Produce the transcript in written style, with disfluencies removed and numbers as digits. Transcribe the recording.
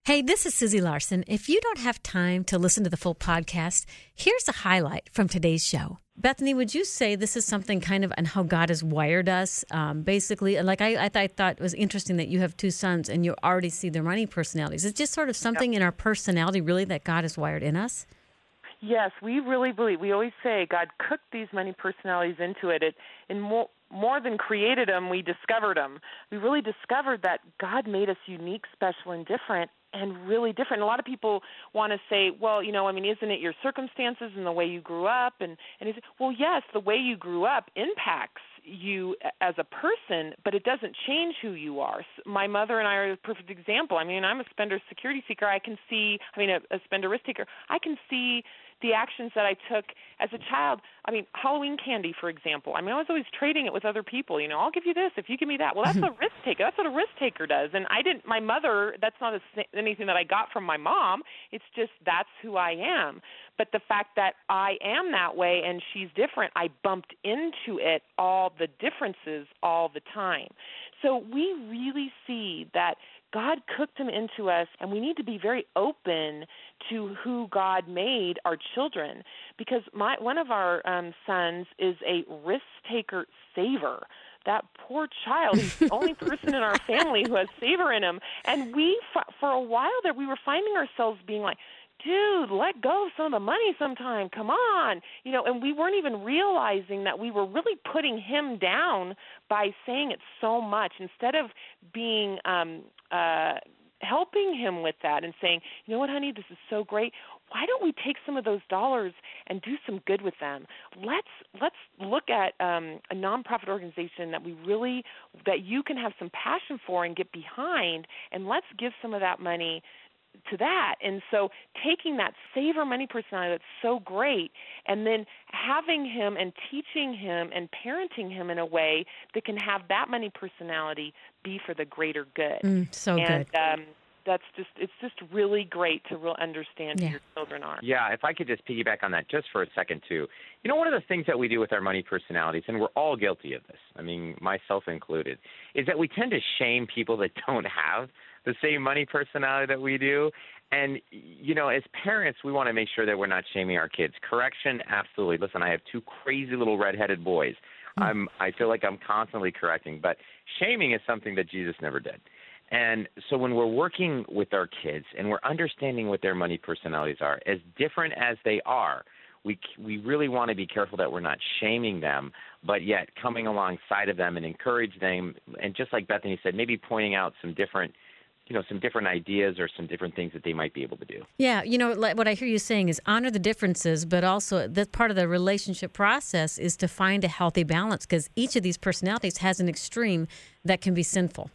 Hey, this is Susie Larson. If you don't have time to listen to the full podcast, here's a highlight from today's show. Bethany, would you say this is something kind of on how God has wired us? Basically, like I thought it was interesting that you have two sons and you already see their money personalities. It's just sort of something in our personality, really, that God has wired in us? Yes, we really believe. We always say God cooked these many personalities into it. More than created them, we discovered them. We really discovered that God made us unique, special, and different, and really different. A lot of people want to say, well, isn't it your circumstances and the way you grew up? And well, yes, the way you grew up impacts you as a person, but it doesn't change who you are. My mother and I are a perfect example. I'm a spender security seeker. I can see, a spender risk taker. I can see the actions that I took as a child. Halloween candy, for example. I was always trading it with other people. I'll give you this if you give me that. Well, that's a risk taker. That's what a risk taker does. And my mother, that's not anything that I got from my mom. It's just that's who I am. But the fact that I am that way and she's different, I bumped into it, all the differences all the time. So we really see that God cooked them into us, and we need to be very open to who God made our children, because one of our sons is a risk-taker saver. That poor child, he's the only person in our family who has saver in him. And for a while there, we were finding ourselves being like, dude, let go of some of the money sometime. Come on. And we weren't even realizing that we were really putting him down by saying it so much, instead of being helping him with that and saying, you know what, honey, this is so great. Why don't we take some of those dollars and do some good with them? Let's look at a nonprofit organization that you can have some passion for and get behind, and let's give some of that money to that. And so taking that saver money personality that's so great, and then having him and teaching him and parenting him in a way that can have that money personality be for the greater good. Good. It's just really great to understand who your children are. Yeah, if I could just piggyback on that just for a second, too. One of the things that we do with our money personalities, and we're all guilty of this, myself included, is that we tend to shame people that don't have the same money personality that we do. And, as parents, we want to make sure that we're not shaming our kids. Correction, absolutely. Listen, I have two crazy little redheaded boys. I feel like I'm constantly correcting, but shaming is something that Jesus never did. And so when we're working with our kids and we're understanding what their money personalities are, as different as they are, we really want to be careful that we're not shaming them, but yet coming alongside of them and encourage them. And just like Bethany said, maybe pointing out some different ideas or some different things that they might be able to do. Yeah, what I hear you saying is honor the differences, but also that part of the relationship process is to find a healthy balance, because each of these personalities has an extreme that can be sinful.